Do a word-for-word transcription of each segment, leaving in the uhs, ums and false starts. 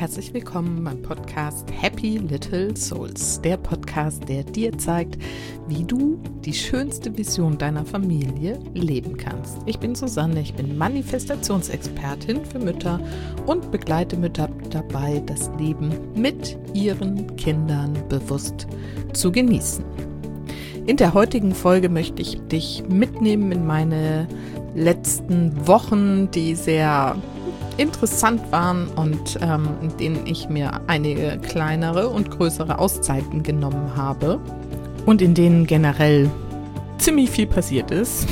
herzlich willkommen beim Podcast Happy Little Souls, der Podcast, der dir zeigt, wie du die schönste Vision deiner Familie leben kannst. Ich bin Susanne, ich bin Manifestationsexpertin für Mütter und begleite Mütter dabei, das Leben mit ihren Kindern bewusst zu genießen. In der heutigen Folge möchte ich dich mitnehmen in meine letzten Wochen, die sehr interessant waren und ähm, in denen ich mir einige kleinere und größere Auszeiten genommen habe und in denen generell ziemlich viel passiert ist.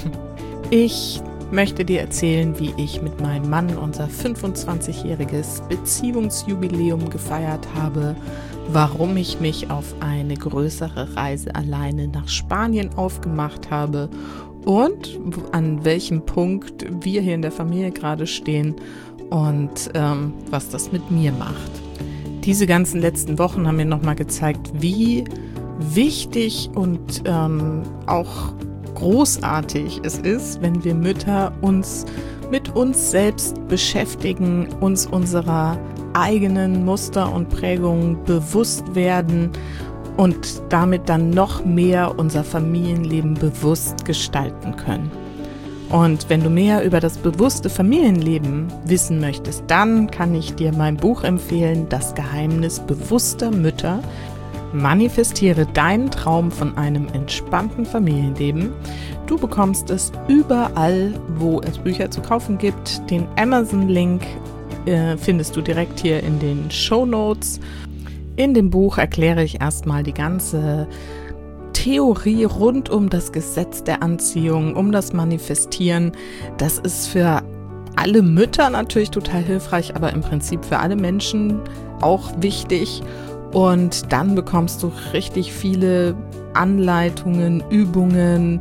Ich möchte dir erzählen, wie ich mit meinem Mann unser fünfundzwanzigjähriges Beziehungsjubiläum gefeiert habe, warum ich mich auf eine größere Reise alleine nach Spanien aufgemacht habe und an welchem Punkt wir hier in der Familie gerade stehen und ähm, was das mit mir macht. Diese ganzen letzten Wochen haben mir nochmal gezeigt, wie wichtig und ähm, auch großartig es ist, wenn wir Mütter uns mit uns selbst beschäftigen, uns unserer eigenen Muster und Prägungen bewusst werden und damit dann noch mehr unser Familienleben bewusst gestalten können. Und wenn du mehr über das bewusste Familienleben wissen möchtest, dann kann ich dir mein Buch empfehlen, Das Geheimnis bewusster Mütter. Manifestiere deinen Traum von einem entspannten Familienleben. Du bekommst es überall, wo es Bücher zu kaufen gibt. Den Amazon-Link äh, findest du direkt hier in den Shownotes. In dem Buch erkläre ich erstmal die ganze Theorie rund um das Gesetz der Anziehung, um das Manifestieren. Das ist für alle Mütter natürlich total hilfreich, aber im Prinzip für alle Menschen auch wichtig. Und dann bekommst du richtig viele Anleitungen, Übungen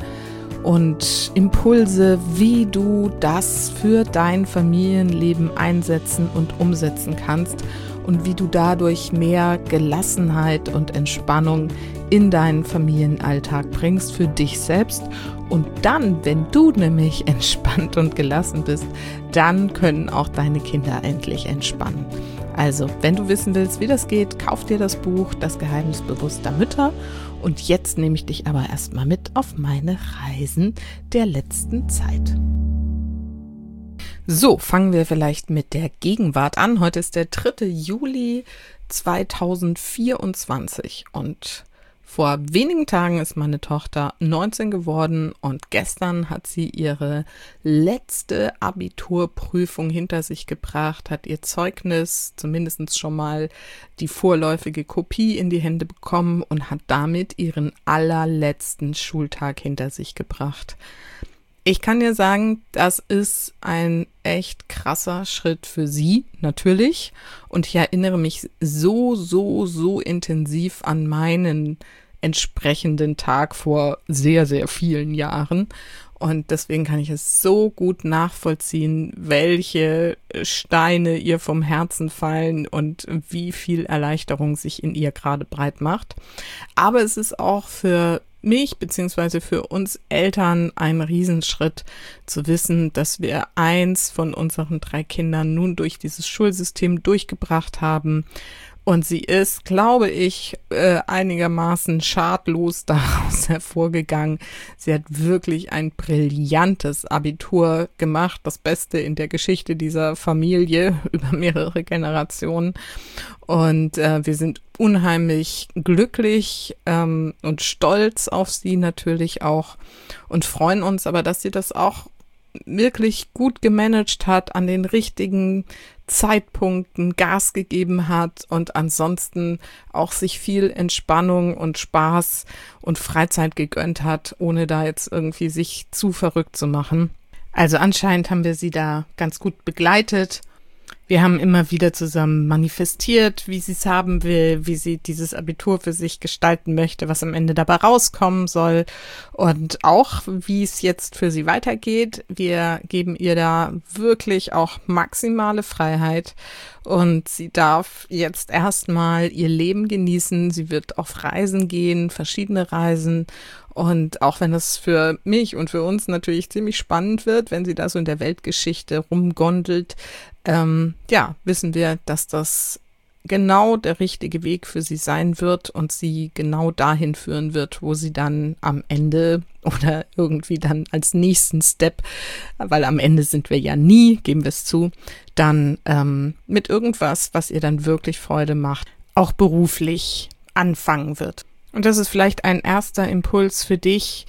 und Impulse, wie du das für dein Familienleben einsetzen und umsetzen kannst und wie du dadurch mehr Gelassenheit und Entspannung in deinen Familienalltag bringst für dich selbst. Und dann, wenn du nämlich entspannt und gelassen bist, dann können auch deine Kinder endlich entspannen. Also, wenn du wissen willst, wie das geht, kauf dir das Buch Das Geheimnis bewusster Mütter. Und jetzt nehme ich dich aber erstmal mit auf meine Reisen der letzten Zeit. So, fangen wir vielleicht mit der Gegenwart an. Heute ist der dritte Juli zweitausendvierundzwanzig und vor wenigen Tagen ist meine Tochter neunzehn geworden und gestern hat sie ihre letzte Abiturprüfung hinter sich gebracht, hat ihr Zeugnis, zumindest schon mal die vorläufige Kopie in die Hände bekommen und hat damit ihren allerletzten Schultag hinter sich gebracht. Ich kann dir sagen, das ist ein echt krasser Schritt für sie, natürlich. Und ich erinnere mich so, so, so intensiv an meinen entsprechenden Tag vor sehr, sehr vielen Jahren. Und deswegen kann ich es so gut nachvollziehen, welche Steine ihr vom Herzen fallen und wie viel Erleichterung sich in ihr gerade breit macht. Aber es ist auch für mich beziehungsweise für uns Eltern ein Riesenschritt zu wissen, dass wir eins von unseren drei Kindern nun durch dieses Schulsystem durchgebracht haben. Und sie ist, glaube ich, äh, einigermaßen schadlos daraus hervorgegangen. Sie hat wirklich ein brillantes Abitur gemacht, das Beste in der Geschichte dieser Familie über mehrere Generationen. Und äh, wir sind unheimlich glücklich ähm, und stolz auf sie natürlich auch und freuen uns aber, dass sie das auch wirklich gut gemanagt hat, an den richtigen Zeitpunkten Gas gegeben hat und ansonsten auch sich viel Entspannung und Spaß und Freizeit gegönnt hat, ohne da jetzt irgendwie sich zu verrückt zu machen. Also anscheinend haben wir sie da ganz gut begleitet. Wir haben immer wieder zusammen manifestiert, wie sie es haben will, wie sie dieses Abitur für sich gestalten möchte, was am Ende dabei rauskommen soll und auch, wie es jetzt für sie weitergeht. Wir geben ihr da wirklich auch maximale Freiheit und sie darf jetzt erstmal ihr Leben genießen. Sie wird auf Reisen gehen, verschiedene Reisen Und auch wenn es für mich und für uns natürlich ziemlich spannend wird, wenn sie da so in der Weltgeschichte rumgondelt, ähm, ja, wissen wir, dass das genau der richtige Weg für sie sein wird und sie genau dahin führen wird, wo sie dann am Ende oder irgendwie dann als nächsten Step, weil am Ende sind wir ja nie, geben wir es zu, dann ähm, mit irgendwas, was ihr dann wirklich Freude macht, auch beruflich anfangen wird. Und das ist vielleicht ein erster Impuls für dich.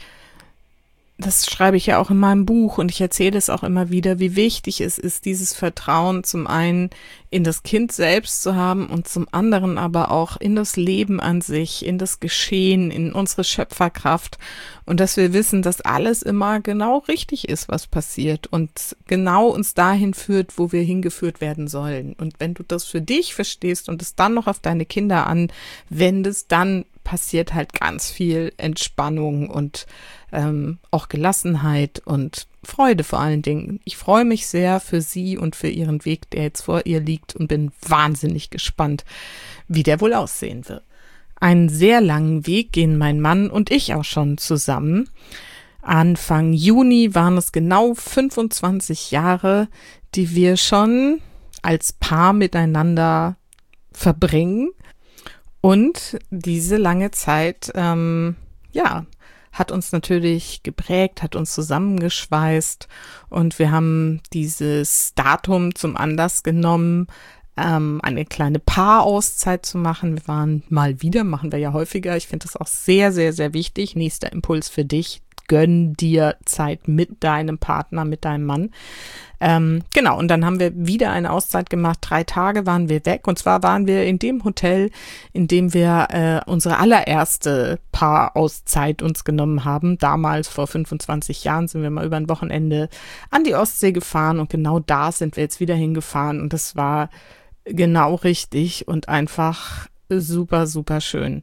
Das schreibe ich ja auch in meinem Buch und ich erzähle es auch immer wieder, wie wichtig es ist, dieses Vertrauen zum einen in das Kind selbst zu haben und zum anderen aber auch in das Leben an sich, in das Geschehen, in unsere Schöpferkraft und dass wir wissen, dass alles immer genau richtig ist, was passiert und genau uns dahin führt, wo wir hingeführt werden sollen. Und wenn du das für dich verstehst und es dann noch auf deine Kinder anwendest, dann passiert halt ganz viel Entspannung und ähm, auch Gelassenheit und Freude vor allen Dingen. Ich freue mich sehr für sie und für ihren Weg, der jetzt vor ihr liegt und bin wahnsinnig gespannt, wie der wohl aussehen wird. Einen sehr langen Weg gehen mein Mann und ich auch schon zusammen. Anfang Juni waren es genau fünfundzwanzig Jahre, die wir schon als Paar miteinander verbringen. Und diese lange Zeit, ähm, ja, hat uns natürlich geprägt, hat uns zusammengeschweißt und wir haben dieses Datum zum Anlass genommen, ähm, eine kleine Paarauszeit zu machen. Wir waren mal wieder, machen wir ja häufiger. Ich finde das auch sehr, sehr, sehr wichtig. Nächster Impuls für dich. Gönn dir Zeit mit deinem Partner, mit deinem Mann. Ähm, genau, und dann haben wir wieder eine Auszeit gemacht. Drei Tage waren wir weg. Und zwar waren wir in dem Hotel, in dem wir äh, unsere allererste Paarauszeit uns genommen haben. Damals, vor fünfundzwanzig Jahren, sind wir mal über ein Wochenende an die Ostsee gefahren. Und genau da sind wir jetzt wieder hingefahren. Und das war genau richtig und einfach super, super schön.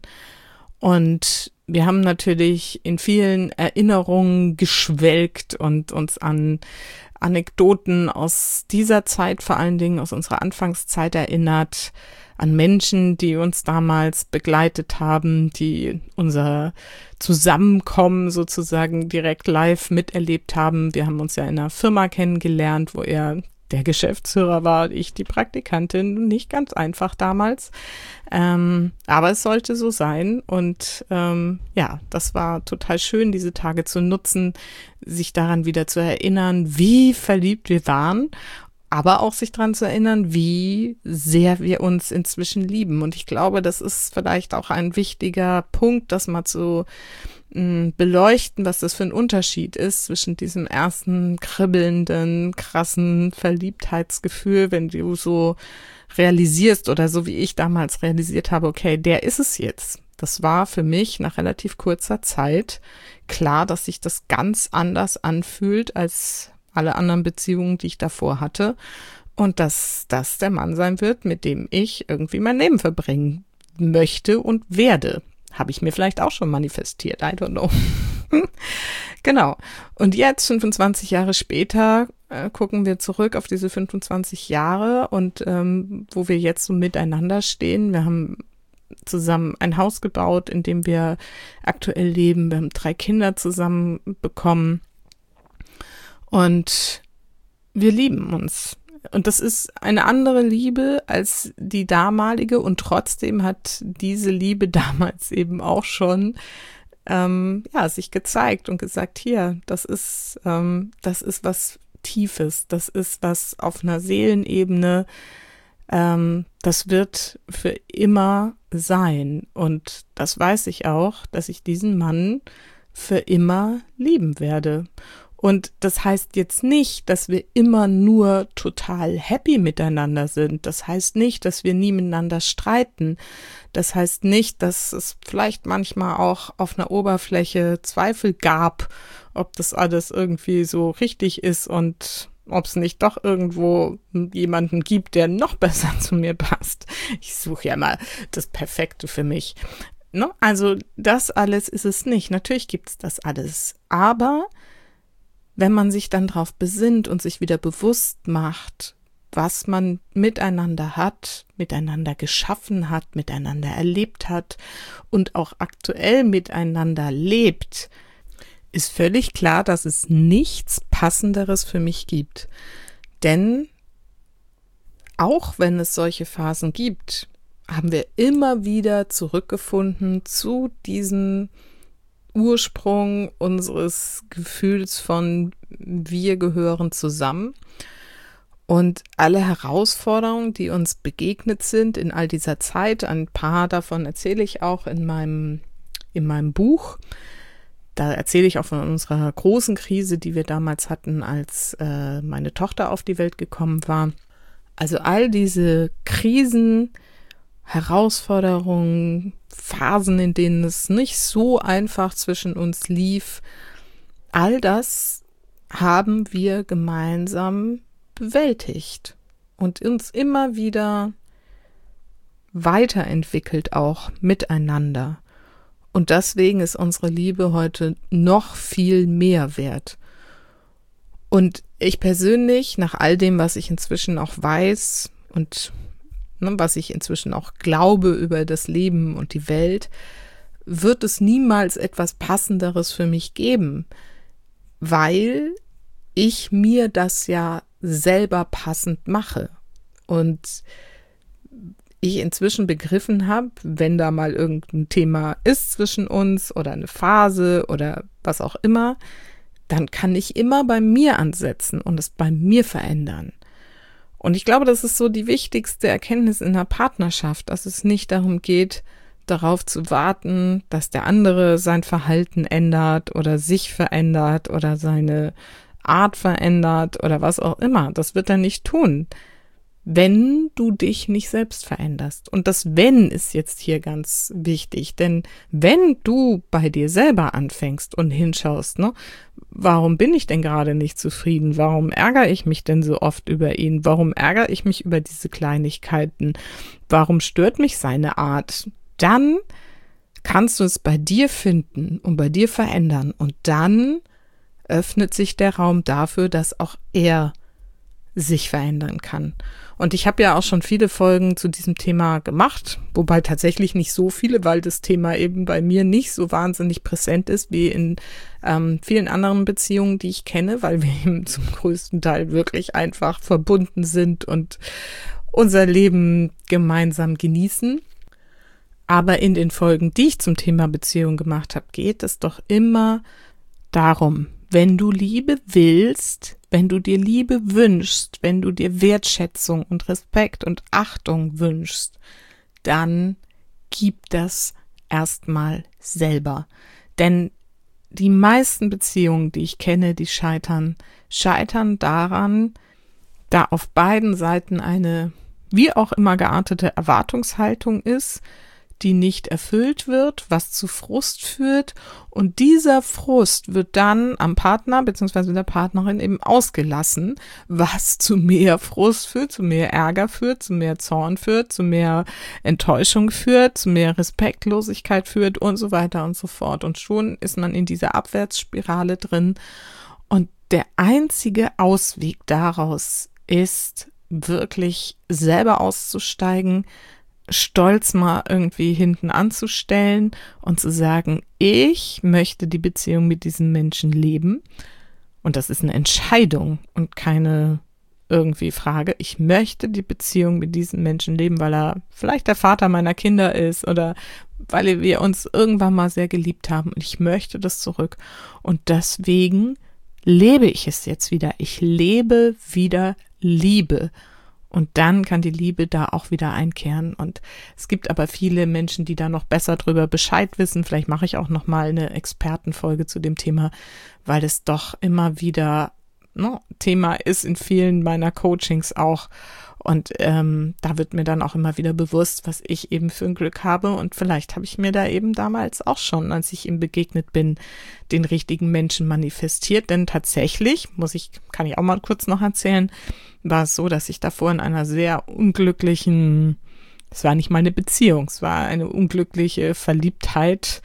Und wir haben natürlich in vielen Erinnerungen geschwelgt und uns an Anekdoten aus dieser Zeit, vor allen Dingen aus unserer Anfangszeit erinnert, an Menschen, die uns damals begleitet haben, die unser Zusammenkommen sozusagen direkt live miterlebt haben. Wir haben uns ja in einer Firma kennengelernt, wo er der Geschäftsführer war, ich die Praktikantin, nicht ganz einfach damals, ähm, aber es sollte so sein und ähm, ja, das war total schön, diese Tage zu nutzen, sich daran wieder zu erinnern, wie verliebt wir waren, aber auch sich daran zu erinnern, wie sehr wir uns inzwischen lieben und ich glaube, das ist vielleicht auch ein wichtiger Punkt, das mal zu beleuchten, was das für ein Unterschied ist zwischen diesem ersten kribbelnden, krassen Verliebtheitsgefühl, wenn du so realisierst oder so wie ich damals realisiert habe, okay, der ist es jetzt. Das war für mich nach relativ kurzer Zeit klar, dass sich das ganz anders anfühlt als alle anderen Beziehungen, die ich davor hatte und dass das der Mann sein wird, mit dem ich irgendwie mein Leben verbringen möchte und werde. Habe ich mir vielleicht auch schon manifestiert, I don't know. Genau. Und jetzt, fünfundzwanzig Jahre später, äh, gucken wir zurück auf diese fünfundzwanzig Jahre und ähm, wo wir jetzt so miteinander stehen. Wir haben zusammen ein Haus gebaut, in dem wir aktuell leben. Wir haben drei Kinder zusammen bekommen und wir lieben uns. Und das ist eine andere Liebe als die damalige und trotzdem hat diese Liebe damals eben auch schon ähm, ja sich gezeigt und gesagt, hier, das ist ähm, das ist was Tiefes, das ist was auf einer Seelenebene, ähm, das wird für immer sein und das weiß ich auch, dass ich diesen Mann für immer lieben werde. Und das heißt jetzt nicht, dass wir immer nur total happy miteinander sind. Das heißt nicht, dass wir nie miteinander streiten. Das heißt nicht, dass es vielleicht manchmal auch auf einer Oberfläche Zweifel gab, ob das alles irgendwie so richtig ist und ob es nicht doch irgendwo jemanden gibt, der noch besser zu mir passt. Ich suche ja mal das Perfekte für mich. Ne? Also das alles ist es nicht. Natürlich gibt es das alles. Aber wenn man sich dann drauf besinnt und sich wieder bewusst macht, was man miteinander hat, miteinander geschaffen hat, miteinander erlebt hat und auch aktuell miteinander lebt, ist völlig klar, dass es nichts Passenderes für mich gibt. Denn auch wenn es solche Phasen gibt, haben wir immer wieder zurückgefunden zu diesem Ursprung unseres Gefühls von wir gehören zusammen. Und alle Herausforderungen, die uns begegnet sind in all dieser Zeit, ein paar davon erzähle ich auch in meinem, in meinem Buch. Da erzähle ich auch von unserer großen Krise, die wir damals hatten, als äh, meine Tochter auf die Welt gekommen war. Also all diese Krisen, Herausforderungen, Phasen, in denen es nicht so einfach zwischen uns lief, all das haben wir gemeinsam bewältigt und uns immer wieder weiterentwickelt, auch miteinander. Und deswegen ist unsere Liebe heute noch viel mehr wert. Und ich persönlich, nach all dem, was ich inzwischen auch weiß und ne, was ich inzwischen auch glaube über das Leben und die Welt, wird es niemals etwas Passenderes für mich geben, weil ich mir das ja selber passend mache. Und ich inzwischen begriffen habe, wenn da mal irgendein Thema ist zwischen uns oder eine Phase oder was auch immer, dann kann ich immer bei mir ansetzen und es bei mir verändern. Und ich glaube, das ist so die wichtigste Erkenntnis in einer Partnerschaft, dass es nicht darum geht, darauf zu warten, dass der andere sein Verhalten ändert oder sich verändert oder seine Art verändert oder was auch immer. Das wird er nicht tun, wenn du dich nicht selbst veränderst. Und das Wenn ist jetzt hier ganz wichtig, denn wenn du bei dir selber anfängst und hinschaust, ne, warum bin ich denn gerade nicht zufrieden? Warum ärgere ich mich denn so oft über ihn? Warum ärgere ich mich über diese Kleinigkeiten? Warum stört mich seine Art? Dann kannst du es bei dir finden und bei dir verändern. Und dann öffnet sich der Raum dafür, dass auch er sich verändern kann. Und ich habe ja auch schon viele Folgen zu diesem Thema gemacht, wobei tatsächlich nicht so viele, weil das Thema eben bei mir nicht so wahnsinnig präsent ist wie in ähm, vielen anderen Beziehungen, die ich kenne, weil wir eben zum größten Teil wirklich einfach verbunden sind und unser Leben gemeinsam genießen. Aber in den Folgen, die ich zum Thema Beziehung gemacht habe, geht es doch immer darum, wenn du Liebe willst, wenn du dir Liebe wünschst, wenn du dir Wertschätzung und Respekt und Achtung wünschst, dann gib das erstmal selber. Denn die meisten Beziehungen, die ich kenne, die scheitern, scheitern daran, da auf beiden Seiten eine wie auch immer geartete Erwartungshaltung ist, die nicht erfüllt wird, was zu Frust führt, und dieser Frust wird dann am Partner bzw. der Partnerin eben ausgelassen, was zu mehr Frust führt, zu mehr Ärger führt, zu mehr Zorn führt, zu mehr Enttäuschung führt, zu mehr Respektlosigkeit führt und so weiter und so fort. Und schon ist man in dieser Abwärtsspirale drin, und der einzige Ausweg daraus ist, wirklich selber auszusteigen, Stolz mal irgendwie hinten anzustellen und zu sagen, ich möchte die Beziehung mit diesem Menschen leben. Und das ist eine Entscheidung und keine irgendwie Frage. Ich möchte die Beziehung mit diesem Menschen leben, weil er vielleicht der Vater meiner Kinder ist oder weil wir uns irgendwann mal sehr geliebt haben, und ich möchte das zurück. Und deswegen lebe ich es jetzt wieder. Ich lebe wieder Liebe. Und dann kann die Liebe da auch wieder einkehren. Und es gibt aber viele Menschen, die da noch besser drüber Bescheid wissen. Vielleicht mache ich auch noch mal eine Expertenfolge zu dem Thema, weil es doch immer wieder ne, Thema ist in vielen meiner Coachings auch. Und ähm, da wird mir dann auch immer wieder bewusst, was ich eben für ein Glück habe. Und vielleicht habe ich mir da eben damals auch schon, als ich ihm begegnet bin, den richtigen Menschen manifestiert. Denn tatsächlich, muss ich, kann ich auch mal kurz noch erzählen, war es so, dass ich davor in einer sehr unglücklichen, es war nicht mal eine Beziehung, es war eine unglückliche Verliebtheit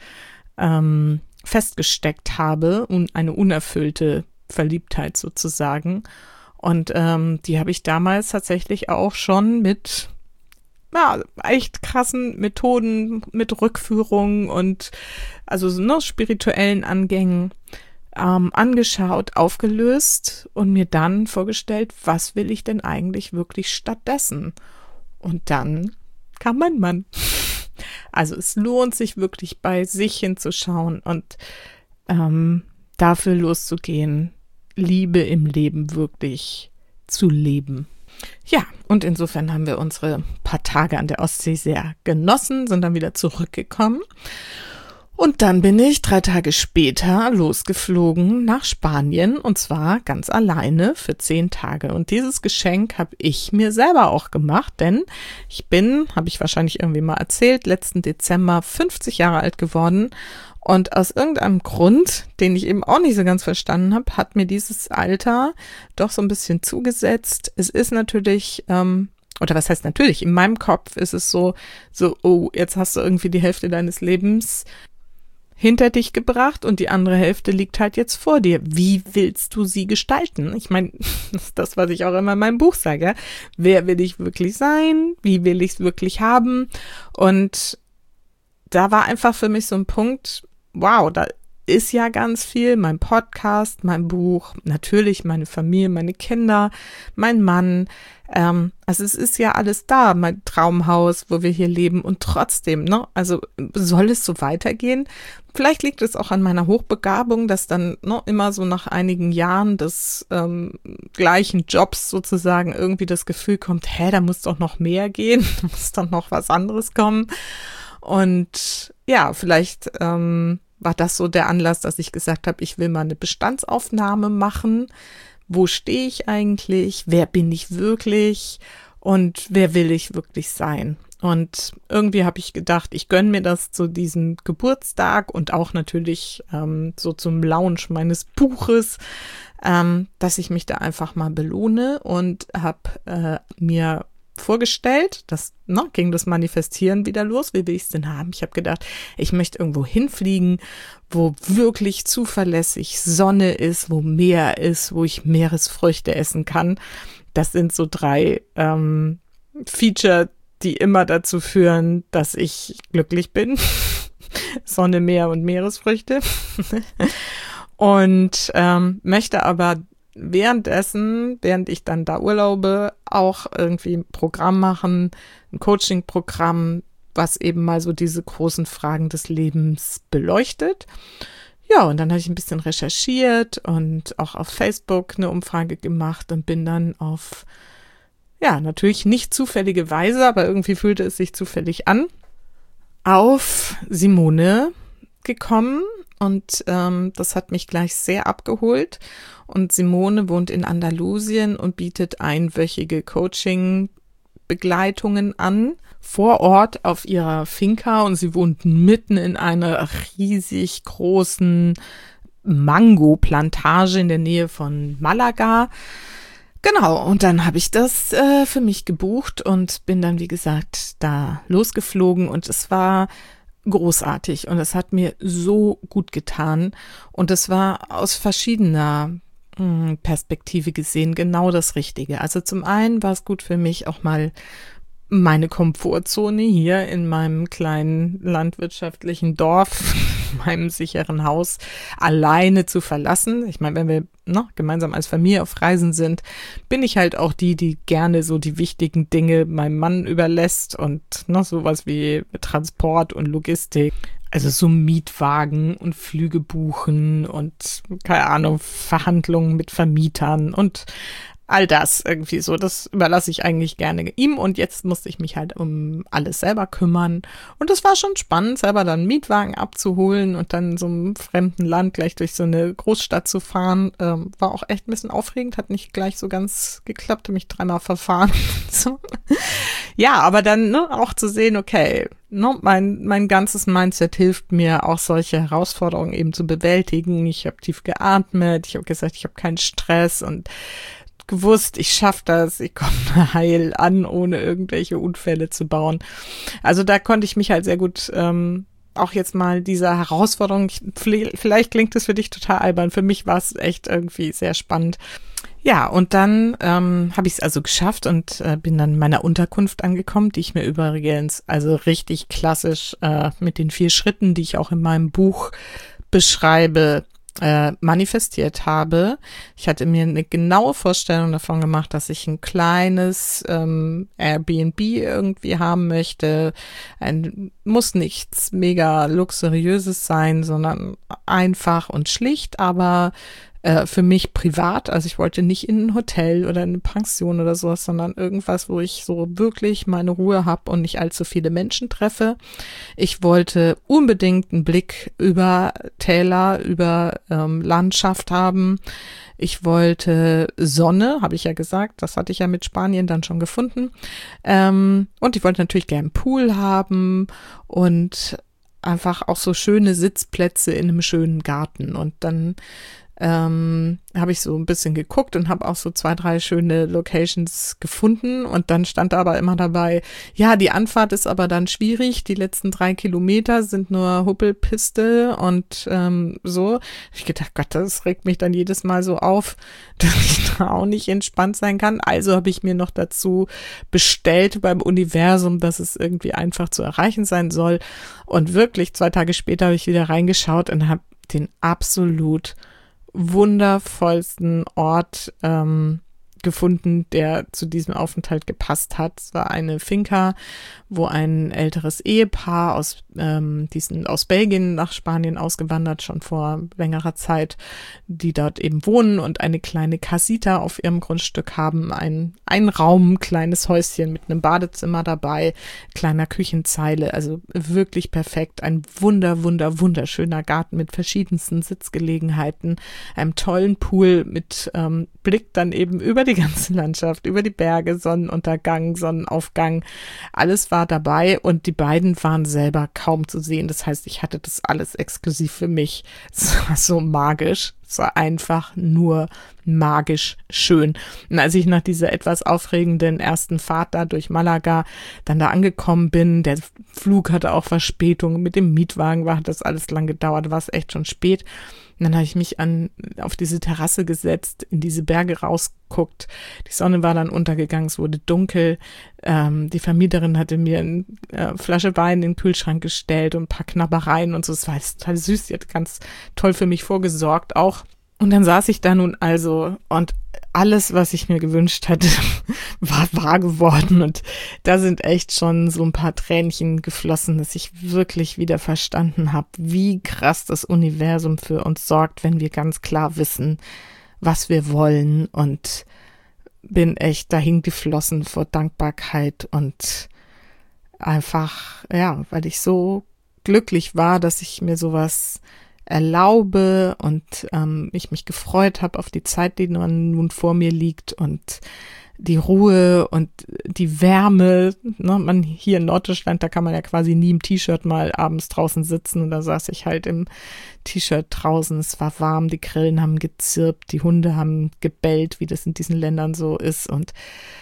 ähm, festgesteckt habe und eine unerfüllte Verliebtheit sozusagen. Und ähm, die habe ich damals tatsächlich auch schon mit ja, echt krassen Methoden, mit Rückführungen und also ne, spirituellen Angängen ähm, angeschaut, aufgelöst und mir dann vorgestellt, was will ich denn eigentlich wirklich stattdessen? Und dann kam mein Mann. Also es lohnt sich wirklich, bei sich hinzuschauen und ähm, dafür loszugehen, Liebe im Leben wirklich zu leben. Ja, und insofern haben wir unsere paar Tage an der Ostsee sehr genossen, sind dann wieder zurückgekommen. Und dann bin ich drei Tage später losgeflogen nach Spanien und zwar ganz alleine für zehn Tage. Und dieses Geschenk habe ich mir selber auch gemacht, denn ich bin, habe ich wahrscheinlich irgendwie mal erzählt, letzten Dezember fünfzig Jahre alt geworden. Und aus irgendeinem Grund, den ich eben auch nicht so ganz verstanden habe, hat mir dieses Alter doch so ein bisschen zugesetzt. Es ist natürlich, ähm, oder was heißt natürlich, in meinem Kopf ist es so, so, oh, jetzt hast du irgendwie die Hälfte deines Lebens hinter dich gebracht und die andere Hälfte liegt halt jetzt vor dir. Wie willst du sie gestalten? Ich meine, das ist das, was ich auch immer in meinem Buch sage. Wer will ich wirklich sein? Wie will ich es wirklich haben? Und da war einfach für mich so ein Punkt, wow, da ist ja ganz viel, mein Podcast, mein Buch, natürlich meine Familie, meine Kinder, mein Mann, ähm, also es ist ja alles da, mein Traumhaus, wo wir hier leben und trotzdem, ne, also soll es so weitergehen? Vielleicht liegt es auch an meiner Hochbegabung, dass dann ne, immer so nach einigen Jahren des ähm, gleichen Jobs sozusagen irgendwie das Gefühl kommt, hä, da muss doch noch mehr gehen, da muss doch noch was anderes kommen und ja, vielleicht ähm, war das so der Anlass, dass ich gesagt habe, ich will mal eine Bestandsaufnahme machen. Wo stehe ich eigentlich? Wer bin ich wirklich? Und wer will ich wirklich sein? Und irgendwie habe ich gedacht, ich gönne mir das zu diesem Geburtstag und auch natürlich ähm, so zum Launch meines Buches, ähm, dass ich mich da einfach mal belohne und habe äh, mir vorgestellt, das ne, ging das Manifestieren wieder los, wie will ich es denn haben? Ich habe gedacht, ich möchte irgendwo hinfliegen, wo wirklich zuverlässig Sonne ist, wo Meer ist, wo ich Meeresfrüchte essen kann. Das sind so drei ähm, Feature, die immer dazu führen, dass ich glücklich bin. Sonne, Meer und Meeresfrüchte. Und ähm, möchte aber währenddessen, während ich dann da urlaube, auch irgendwie ein Programm machen, ein Coaching-Programm, was eben mal so diese großen Fragen des Lebens beleuchtet. Ja, und dann habe ich ein bisschen recherchiert und auch auf Facebook eine Umfrage gemacht und bin dann auf, ja, natürlich nicht zufällige Weise, aber irgendwie fühlte es sich zufällig an, auf Simone gekommen. Und ähm, das hat mich gleich sehr abgeholt. Und Simone wohnt in Andalusien und bietet einwöchige Coaching-Begleitungen an, vor Ort auf ihrer Finca. Und sie wohnt mitten in einer riesig großen Mango-Plantage in der Nähe von Malaga. Genau, und dann habe ich das äh, für mich gebucht und bin dann, wie gesagt, da losgeflogen. Und es war großartig und es hat mir so gut getan und es war aus verschiedener mh, Perspektive gesehen genau das Richtige. Also zum einen war es gut für mich auch mal meine Komfortzone hier in meinem kleinen landwirtschaftlichen Dorf, meinem sicheren Haus alleine zu verlassen. Ich meine, wenn wir ne, gemeinsam als Familie auf Reisen sind, bin ich halt auch die, die gerne so die wichtigen Dinge meinem Mann überlässt und ne, sowas wie Transport und Logistik. Also so Mietwagen und Flüge buchen und keine Ahnung, Verhandlungen mit Vermietern und all das irgendwie so, das überlasse ich eigentlich gerne ihm und jetzt musste ich mich halt um alles selber kümmern und es war schon spannend, selber dann einen Mietwagen abzuholen und dann in so einem fremden Land gleich durch so eine Großstadt zu fahren, ähm, war auch echt ein bisschen aufregend, hat nicht gleich so ganz geklappt, mich dreimal verfahren. So. Ja, aber dann ne, auch zu sehen, okay, ne, mein mein ganzes Mindset hilft mir auch solche Herausforderungen eben zu bewältigen. Ich habe tief geatmet, ich habe gesagt, ich habe keinen Stress und gewusst, ich schaffe das, ich komme heil an, ohne irgendwelche Unfälle zu bauen. Also da konnte ich mich halt sehr gut ähm, auch jetzt mal dieser Herausforderung, vielleicht klingt es für dich total albern, für mich war es echt irgendwie sehr spannend. Ja, und dann ähm, habe ich es also geschafft und äh, bin dann in meiner Unterkunft angekommen, die ich mir übrigens also richtig klassisch äh, mit den vier Schritten, die ich auch in meinem Buch beschreibe, äh, manifestiert habe. Ich hatte mir eine genaue Vorstellung davon gemacht, dass ich ein kleines ähm, Airbnb irgendwie haben möchte. Ein, muss nichts mega luxuriöses sein, sondern einfach und schlicht, aber äh, für mich privat. Also ich wollte nicht in ein Hotel oder in eine Pension oder sowas, sondern irgendwas, wo ich so wirklich meine Ruhe habe und nicht allzu viele Menschen treffe. Ich wollte unbedingt einen Blick über Täler, über ähm, Landschaft haben. Ich wollte Sonne, habe ich ja gesagt, das hatte ich ja mit Spanien dann schon gefunden. Ähm, und ich wollte natürlich gerne einen Pool haben und einfach auch so schöne Sitzplätze in einem schönen Garten. Und dann ähm, habe ich so ein bisschen geguckt und habe auch so zwei, drei schöne Locations gefunden und dann stand da aber immer dabei, ja, die Anfahrt ist aber dann schwierig, die letzten drei Kilometer sind nur Huppelpiste und ähm, so. Ich gedacht, Gott, das regt mich dann jedes Mal so auf, dass ich da auch nicht entspannt sein kann. Also habe ich mir noch dazu bestellt beim Universum, dass es irgendwie einfach zu erreichen sein soll und wirklich zwei Tage später habe ich wieder reingeschaut und habe den absolut wundervollsten Ort ähm, gefunden, der zu diesem Aufenthalt gepasst hat. Es war eine Finca, wo ein älteres Ehepaar aus, ähm, die sind aus Belgien nach Spanien ausgewandert, schon vor längerer Zeit, die dort eben wohnen und eine kleine Casita auf ihrem Grundstück haben, ein, ein Raum, kleines Häuschen mit einem Badezimmer dabei, kleiner Küchenzeile, also wirklich perfekt, ein wunder, wunder, wunderschöner Garten mit verschiedensten Sitzgelegenheiten, einem tollen Pool mit ähm, Blick dann eben über die ganze Landschaft, über die Berge, Sonnenuntergang, Sonnenaufgang, alles war dabei und die beiden waren selber kaum zu sehen. Das heißt, ich hatte das alles exklusiv für mich. Es war so magisch. Es war einfach nur magisch schön. Und als ich nach dieser etwas aufregenden ersten Fahrt da durch Malaga dann da angekommen bin, der Flug hatte auch Verspätung, mit dem Mietwagen war, hat das alles lang gedauert, war es echt schon spät. Und dann habe ich mich an, auf diese Terrasse gesetzt, in diese Berge rausguckt. Die Sonne war dann untergegangen, es wurde dunkel. Ähm, die Vermieterin hatte mir eine äh, Flasche Wein in den Kühlschrank gestellt und ein paar Knabbereien und so. Es war total süß, sie hat ganz toll für mich vorgesorgt auch. Und dann saß ich da nun also und alles, was ich mir gewünscht hatte, war wahr geworden. Und da sind echt schon so ein paar Tränchen geflossen, dass ich wirklich wieder verstanden habe, wie krass das Universum für uns sorgt, wenn wir ganz klar wissen, was wir wollen. Und bin echt dahin geflossen vor Dankbarkeit und einfach, ja, weil ich so glücklich war, dass ich mir sowas erlaube und ähm, ich mich gefreut habe auf die Zeit, die nun, nun vor mir liegt und die Ruhe und die Wärme. Ne? Man hier in Norddeutschland, da kann man ja quasi nie im T-Shirt mal abends draußen sitzen und da saß ich halt im T-Shirt draußen. Es war warm, die Grillen haben gezirpt, die Hunde haben gebellt, wie das in diesen Ländern so ist und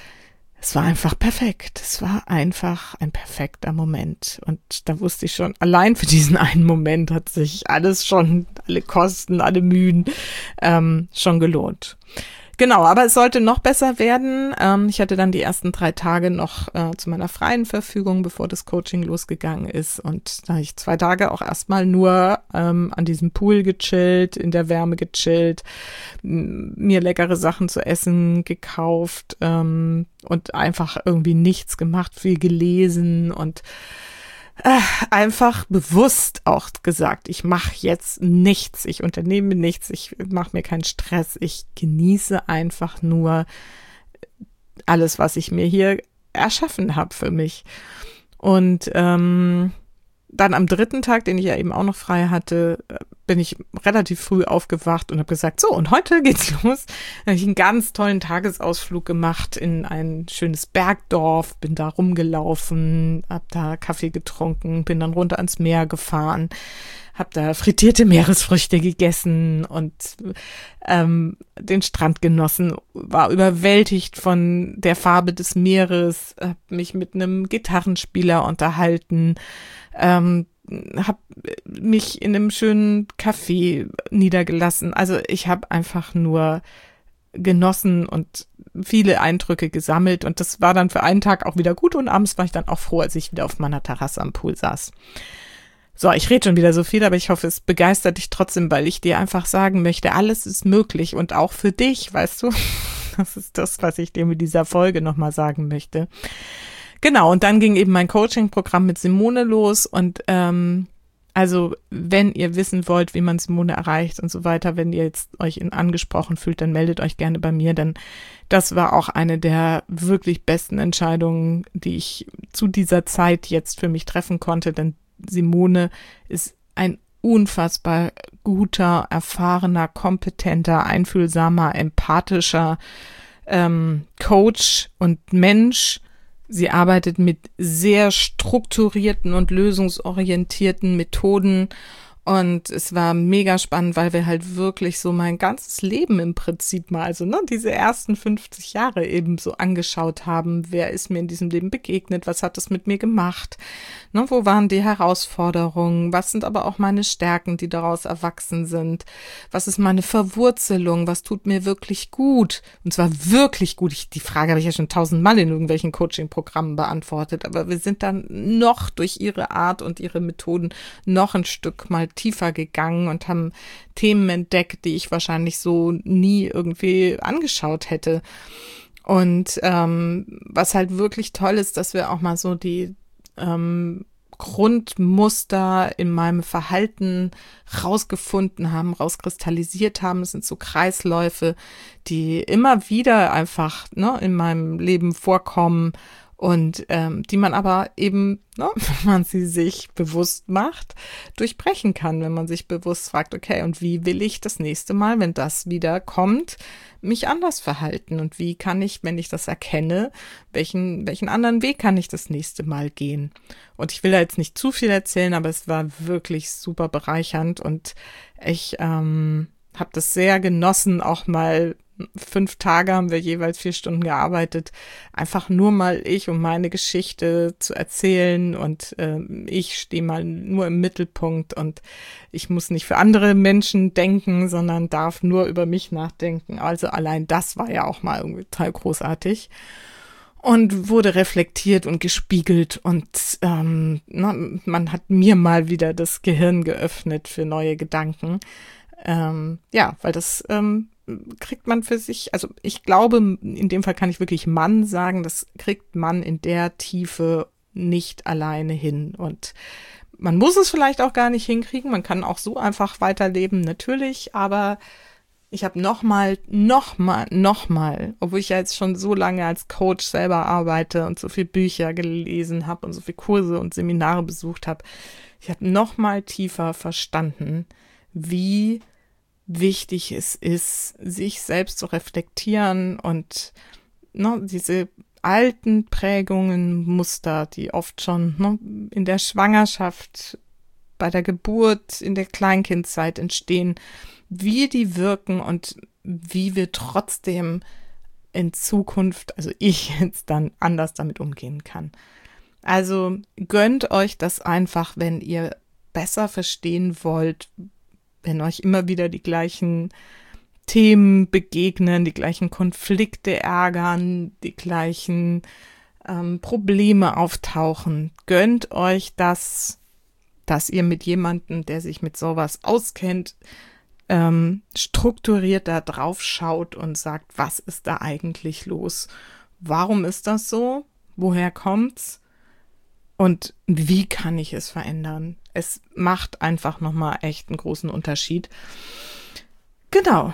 es war einfach perfekt. Es war einfach ein perfekter Moment. Und da wusste ich schon, allein für diesen einen Moment hat sich alles schon, alle Kosten, alle Mühen ähm, schon gelohnt. Genau, aber es sollte noch besser werden. Ähm, ich hatte dann die ersten drei Tage noch äh, zu meiner freien Verfügung, bevor das Coaching losgegangen ist. Und da habe ich zwei Tage auch erstmal nur ähm, an diesem Pool gechillt, in der Wärme gechillt, m- mir leckere Sachen zu essen gekauft ähm, und einfach irgendwie nichts gemacht, viel gelesen und Äh, einfach bewusst auch gesagt, ich mache jetzt nichts, ich unternehme nichts, ich mache mir keinen Stress, ich genieße einfach nur alles, was ich mir hier erschaffen habe für mich. Und ähm, dann am dritten Tag, den ich ja eben auch noch frei hatte, bin ich relativ früh aufgewacht und habe gesagt, so, und heute geht's los. Dann habe ich einen ganz tollen Tagesausflug gemacht in ein schönes Bergdorf, bin da rumgelaufen, habe da Kaffee getrunken, bin dann runter ans Meer gefahren, habe da frittierte Meeresfrüchte gegessen und ähm, den Strand genossen, war überwältigt von der Farbe des Meeres, habe mich mit einem Gitarrenspieler unterhalten, ähm, habe mich in einem schönen Café niedergelassen. Also ich habe einfach nur genossen und viele Eindrücke gesammelt und das war dann für einen Tag auch wieder gut und abends war ich dann auch froh, als ich wieder auf meiner Terrasse am Pool saß. So, ich rede schon wieder so viel, aber ich hoffe, es begeistert dich trotzdem, weil ich dir einfach sagen möchte, alles ist möglich und auch für dich, weißt du? Das ist das, was ich dir mit dieser Folge nochmal sagen möchte. Genau, und dann ging eben mein Coaching-Programm mit Simone los und ähm, also wenn ihr wissen wollt, wie man Simone erreicht und so weiter, wenn ihr jetzt euch in angesprochen fühlt, dann meldet euch gerne bei mir, denn das war auch eine der wirklich besten Entscheidungen, die ich zu dieser Zeit jetzt für mich treffen konnte, denn Simone ist ein unfassbar guter, erfahrener, kompetenter, einfühlsamer, empathischer ähm, Coach und Mensch. Sie arbeitet mit sehr strukturierten und lösungsorientierten Methoden und es war mega spannend, weil wir halt wirklich so mein ganzes Leben im Prinzip mal, also ne, diese ersten fünfzig Jahre eben so angeschaut haben. Wer ist mir in diesem Leben begegnet? Was hat das mit mir gemacht? Ne, wo waren die Herausforderungen? Was sind aber auch meine Stärken, die daraus erwachsen sind? Was ist meine Verwurzelung? Was tut mir wirklich gut? Und zwar wirklich gut. Ich, die Frage habe ich ja schon tausendmal in irgendwelchen Coaching-Programmen beantwortet, aber wir sind dann noch durch ihre Art und ihre Methoden noch ein Stück mal tiefer gegangen und haben Themen entdeckt, die ich wahrscheinlich so nie irgendwie angeschaut hätte. Und ähm, was halt wirklich toll ist, dass wir auch mal so die ähm, Grundmuster in meinem Verhalten rausgefunden haben, rauskristallisiert haben. Es sind so Kreisläufe, die immer wieder einfach ne, in meinem Leben vorkommen und ähm, die man aber eben, ne, wenn man sie sich bewusst macht, durchbrechen kann, wenn man sich bewusst fragt, okay, und wie will ich das nächste Mal, wenn das wieder kommt, mich anders verhalten und wie kann ich, wenn ich das erkenne, welchen welchen anderen Weg kann ich das nächste Mal gehen? Und ich will da jetzt nicht zu viel erzählen, aber es war wirklich super bereichernd und ich ähm, habe das sehr genossen, auch mal fünf Tage haben wir jeweils vier Stunden gearbeitet, einfach nur mal ich und meine Geschichte zu erzählen und äh, ich stehe mal nur im Mittelpunkt und ich muss nicht für andere Menschen denken, sondern darf nur über mich nachdenken. Also allein das war ja auch mal irgendwie total großartig und wurde reflektiert und gespiegelt und ähm, na, man hat mir mal wieder das Gehirn geöffnet für neue Gedanken. Ähm, ja, weil das ähm, kriegt man für sich, also ich glaube, in dem Fall kann ich wirklich Mann sagen, das kriegt man in der Tiefe nicht alleine hin und man muss es vielleicht auch gar nicht hinkriegen, man kann auch so einfach weiterleben, natürlich, aber ich habe nochmal, nochmal, nochmal, obwohl ich ja jetzt schon so lange als Coach selber arbeite und so viele Bücher gelesen habe und so viele Kurse und Seminare besucht habe, ich habe nochmal tiefer verstanden, wie wichtig es ist, sich selbst zu reflektieren und ne, diese alten Prägungen, Muster, die oft schon ne, in der Schwangerschaft, bei der Geburt, in der Kleinkindzeit entstehen, wie die wirken und wie wir trotzdem in Zukunft, also ich jetzt dann anders damit umgehen kann. Also gönnt euch das einfach, wenn ihr besser verstehen wollt, wenn euch immer wieder die gleichen Themen begegnen, die gleichen Konflikte ärgern, die gleichen ähm, Probleme auftauchen, gönnt euch das, dass ihr mit jemandem, der sich mit sowas auskennt, ähm, strukturiert da drauf schaut und sagt, was ist da eigentlich los? Warum ist das so? Woher kommt's? Und wie kann ich es verändern? Es macht einfach nochmal echt einen großen Unterschied. Genau.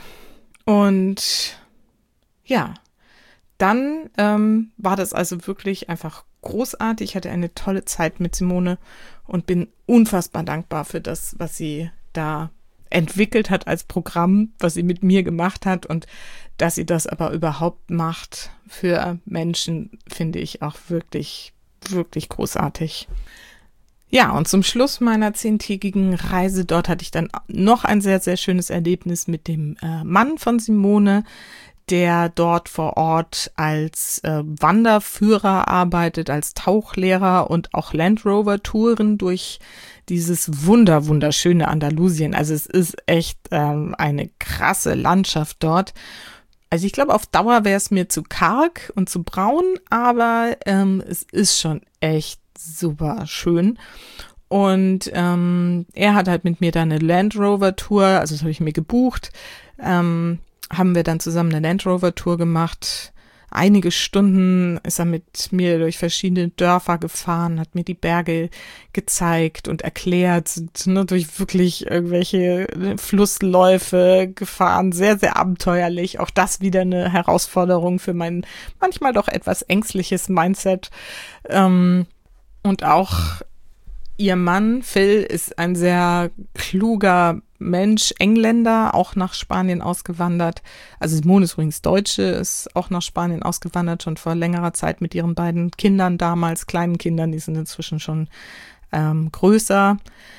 Und ja, dann ähm, war das also wirklich einfach großartig. Ich hatte eine tolle Zeit mit Simone und bin unfassbar dankbar für das, was sie da entwickelt hat als Programm, was sie mit mir gemacht hat und dass sie das aber überhaupt macht für Menschen, finde ich auch wirklich, wirklich großartig. Ja, und zum Schluss meiner zehntägigen Reise dort hatte ich dann noch ein sehr, sehr schönes Erlebnis mit dem äh, Mann von Simone, der dort vor Ort als äh, Wanderführer arbeitet, als Tauchlehrer und auch Land Rover Touren durch dieses wunder, wunderschöne Andalusien. Also es ist echt ähm, eine krasse Landschaft dort. Also ich glaube, auf Dauer wäre es mir zu karg und zu braun, aber ähm, es ist schon echt super schön. Und ähm, er hat halt mit mir dann eine Land Rover Tour, also das habe ich mir gebucht, ähm, haben wir dann zusammen eine Land Rover Tour gemacht. Einige Stunden ist er mit mir durch verschiedene Dörfer gefahren, hat mir die Berge gezeigt und erklärt, sind ne, durch wirklich irgendwelche Flussläufe gefahren, sehr, sehr abenteuerlich. Auch das wieder eine Herausforderung für mein manchmal doch etwas ängstliches Mindset. Ähm, und auch ihr Mann, Phil, ist ein sehr kluger Mensch, Engländer, auch nach Spanien ausgewandert. Also Simone ist übrigens Deutsche, ist auch nach Spanien ausgewandert, schon vor längerer Zeit mit ihren beiden Kindern damals, kleinen Kindern, die sind inzwischen schon ähm, größer.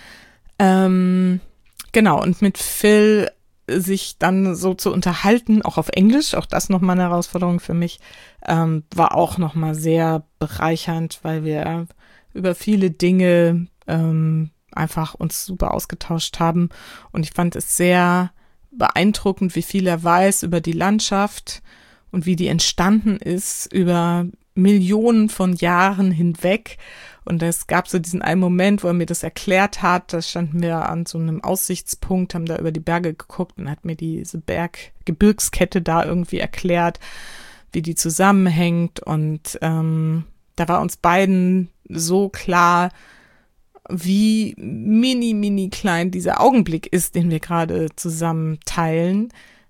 Ähm, genau, und mit Phil sich dann so zu unterhalten, auch auf Englisch, auch das nochmal eine Herausforderung für mich, ähm, war auch nochmal sehr bereichernd, weil wir über viele Dinge ähm, einfach uns super ausgetauscht haben. Und ich fand es sehr beeindruckend, wie viel er weiß über die Landschaft und wie die entstanden ist über Millionen von Jahren hinweg. Und es gab so diesen einen Moment, wo er mir das erklärt hat. Da standen wir an so einem Aussichtspunkt, haben da über die Berge geguckt und hat mir diese Berggebirgskette da irgendwie erklärt, wie die zusammenhängt. Und ähm, da war uns beiden so klar, wie mini, mini klein dieser Augenblick ist, den wir gerade zusammen teilen.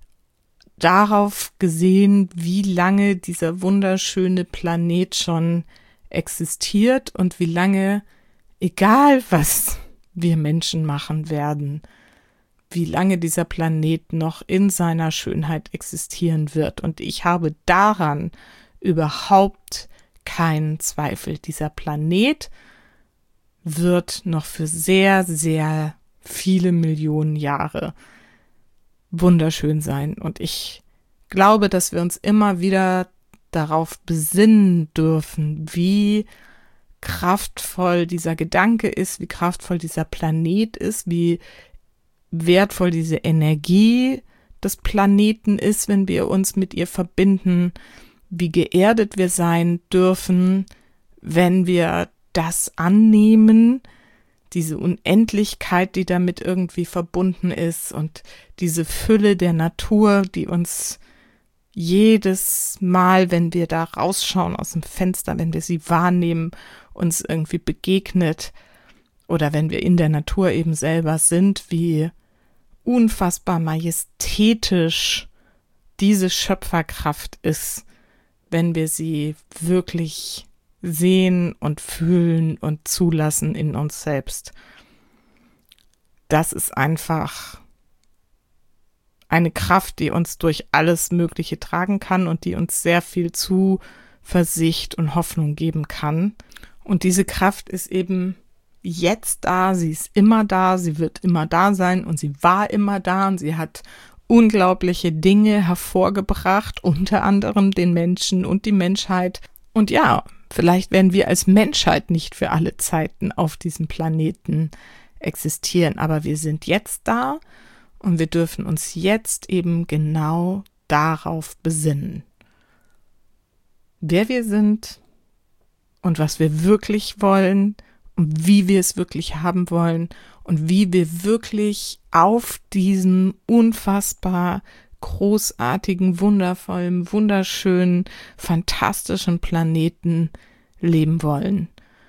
Darauf gesehen, wie lange dieser wunderschöne Planet schon existiert und wie lange, egal was wir Menschen machen werden, wie lange dieser Planet noch in seiner Schönheit existieren wird. Und ich habe daran überhaupt keinen Zweifel. Dieser Planet wird noch für sehr, sehr viele Millionen Jahre wunderschön sein. Und ich glaube, dass wir uns immer wieder darauf besinnen dürfen, wie kraftvoll dieser Gedanke ist, wie kraftvoll dieser Planet ist, wie wertvoll diese Energie des Planeten ist, wenn wir uns mit ihr verbinden, wie geerdet wir sein dürfen, wenn wir das annehmen, diese Unendlichkeit, die damit irgendwie verbunden ist und diese Fülle der Natur, die uns jedes Mal, wenn wir da rausschauen aus dem Fenster, wenn wir sie wahrnehmen, uns irgendwie begegnet oder wenn wir in der Natur eben selber sind, wie unfassbar majestätisch diese Schöpferkraft ist, wenn wir sie wirklich sehen und fühlen und zulassen in uns selbst. Das ist einfach eine Kraft, die uns durch alles Mögliche tragen kann und die uns sehr viel Zuversicht und Hoffnung geben kann. Und diese Kraft ist eben jetzt da, sie ist immer da, sie wird immer da sein und sie war immer da und sie hat unglaubliche Dinge hervorgebracht, unter anderem den Menschen und die Menschheit. Und ja, vielleicht werden wir als Menschheit nicht für alle Zeiten auf diesem Planeten existieren, aber wir sind jetzt da und wir dürfen uns jetzt eben genau darauf besinnen, wer wir sind und was wir wirklich wollen und wie wir es wirklich haben wollen und wie wir wirklich auf diesem unfassbar großartigen, wundervollen, wunderschönen, fantastischen Planeten leben wollen.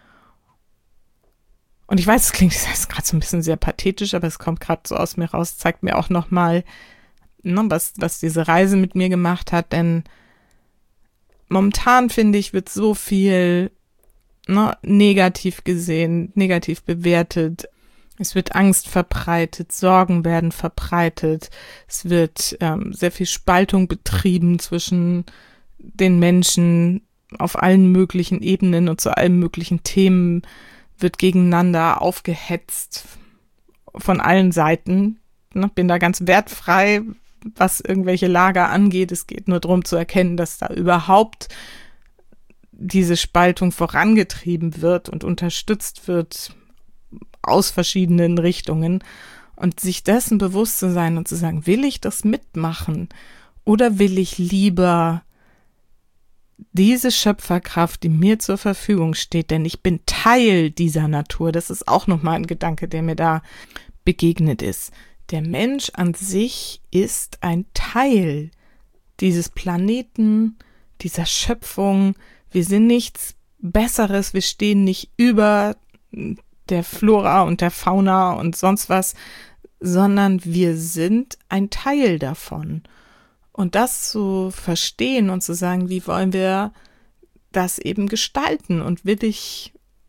Und ich weiß, es klingt jetzt gerade so ein bisschen sehr pathetisch, aber es kommt gerade so aus mir raus, zeigt mir auch nochmal, ne, was, was diese Reise mit mir gemacht hat, denn momentan, finde ich, wird so viel ne, negativ gesehen, negativ bewertet. Es wird Angst verbreitet, Sorgen werden verbreitet, es wird ähm, sehr viel Spaltung betrieben zwischen den Menschen auf allen möglichen Ebenen und zu allen möglichen Themen, wird gegeneinander aufgehetzt von allen Seiten. Ne, bin da ganz wertfrei, was irgendwelche Lager angeht. Es geht nur darum zu erkennen, dass da überhaupt diese Spaltung vorangetrieben wird und unterstützt wird aus verschiedenen Richtungen und sich dessen bewusst zu sein und zu sagen, will ich das mitmachen Oder will ich lieber diese Schöpferkraft, die mir zur Verfügung steht, denn ich bin Teil dieser Natur. Das ist auch nochmal ein Gedanke, der mir da begegnet ist. Der Mensch an sich ist ein Teil dieses Planeten, dieser Schöpfung. Wir sind nichts Besseres, wir stehen nicht über der Flora und der Fauna und sonst was, sondern wir sind ein Teil davon. Und das zu verstehen und zu sagen, wie wollen wir das eben gestalten und will ich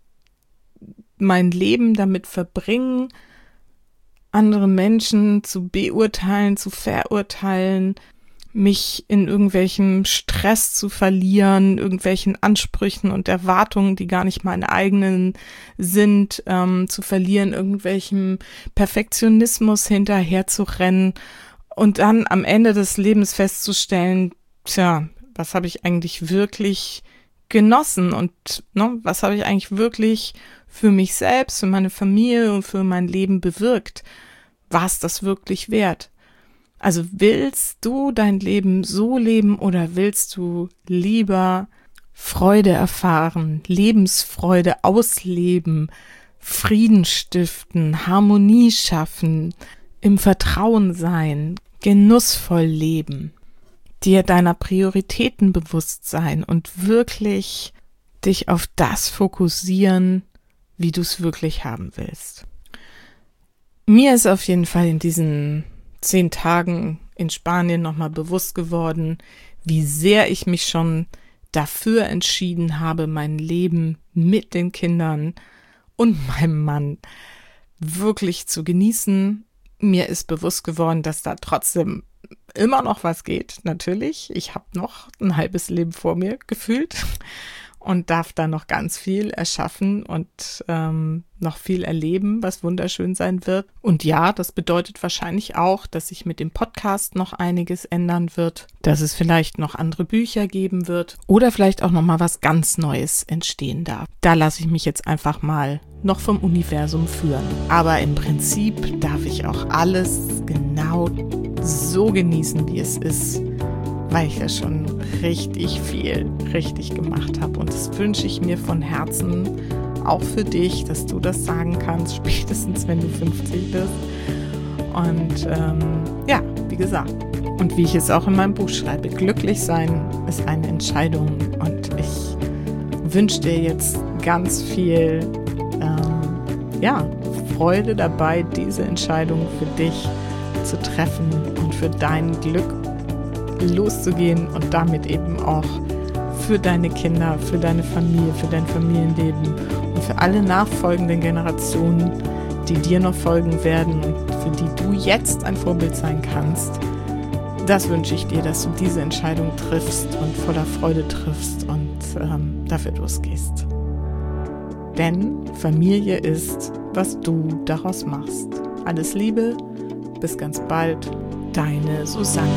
mein Leben damit verbringen, andere Menschen zu beurteilen, zu verurteilen, mich in irgendwelchem Stress zu verlieren, irgendwelchen Ansprüchen und Erwartungen, die gar nicht meine eigenen sind, ähm, zu verlieren, irgendwelchem Perfektionismus hinterher zu rennen und dann am Ende des Lebens festzustellen, tja, was habe ich eigentlich wirklich genossen und ne, was habe ich eigentlich wirklich für mich selbst, für meine Familie und für mein Leben bewirkt? War es das wirklich wert? Also willst du dein Leben so leben oder willst du lieber Freude erfahren, Lebensfreude ausleben, Frieden stiften, Harmonie schaffen, im Vertrauen sein, genussvoll leben, dir deiner Prioritäten bewusst sein und wirklich dich auf das fokussieren, wie du es wirklich haben willst? Mir ist auf jeden Fall in diesen zehn Tagen in Spanien nochmal bewusst geworden, wie sehr ich mich schon dafür entschieden habe, mein Leben mit den Kindern und meinem Mann wirklich zu genießen. Mir ist bewusst geworden, dass da trotzdem immer noch was geht, natürlich. Ich habe noch ein halbes Leben vor mir gefühlt und darf da noch ganz viel erschaffen und ähm, noch viel erleben, was wunderschön sein wird. Und ja, das bedeutet wahrscheinlich auch, dass sich mit dem Podcast noch einiges ändern wird, dass es vielleicht noch andere Bücher geben wird oder vielleicht auch noch mal was ganz Neues entstehen darf. Da lasse ich mich jetzt einfach mal noch vom Universum führen. Aber im Prinzip darf ich auch alles genau so genießen, wie es ist, weil ich ja schon richtig viel richtig gemacht habe. Und das wünsche ich mir von Herzen auch für dich, dass du das sagen kannst, spätestens wenn du fünfzig bist. Und ähm, ja, wie gesagt, und wie ich es auch in meinem Buch schreibe, glücklich sein ist eine Entscheidung. Und ich wünsche dir jetzt ganz viel ähm, ja, Freude dabei, diese Entscheidung für dich zu treffen und für dein Glück loszugehen und damit eben auch für deine Kinder, für deine Familie, für dein Familienleben und für alle nachfolgenden Generationen, die dir noch folgen werden und für die du jetzt ein Vorbild sein kannst. Das wünsche ich dir, dass du diese Entscheidung triffst und voller Freude triffst und ähm, dafür losgehst. Denn Familie ist, was du daraus machst. Alles Liebe, bis ganz bald, deine Susanne.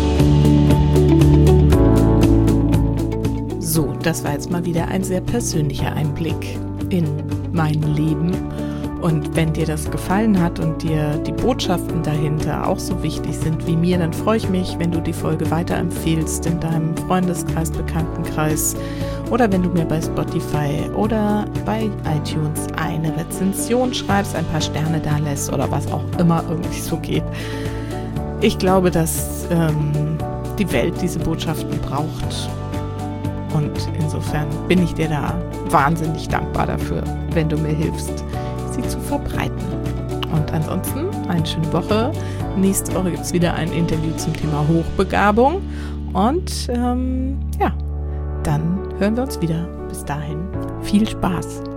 So, das war jetzt mal wieder ein sehr persönlicher Einblick in mein Leben. Und wenn dir das gefallen hat und dir die Botschaften dahinter auch so wichtig sind wie mir, dann freue ich mich, wenn du die Folge weiterempfehlst in deinem Freundeskreis, Bekanntenkreis oder wenn du mir bei Spotify oder bei iTunes eine Rezension schreibst, ein paar Sterne da lässt oder was auch immer irgendwie so geht. Ich glaube, dass ähm, die Welt diese Botschaften braucht. Und insofern bin ich dir da wahnsinnig dankbar dafür, wenn du mir hilfst, sie zu verbreiten. Und ansonsten eine schöne Woche. Nächste Woche gibt es wieder ein Interview zum Thema Hochbegabung. Und ähm, ja, dann hören wir uns wieder. Bis dahin viel Spaß.